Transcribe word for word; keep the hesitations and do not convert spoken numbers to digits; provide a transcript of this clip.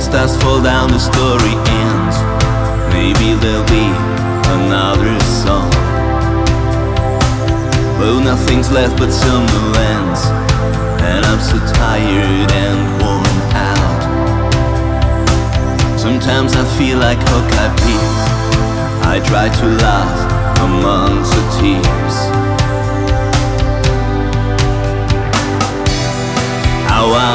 stars fall down, the story ends. Maybe there'll be another song. Well, nothing's left but summer lands, and I'm so tired and worn out. Sometimes I feel like Hawkeye Peaks. I try to laugh amongst the tears. How I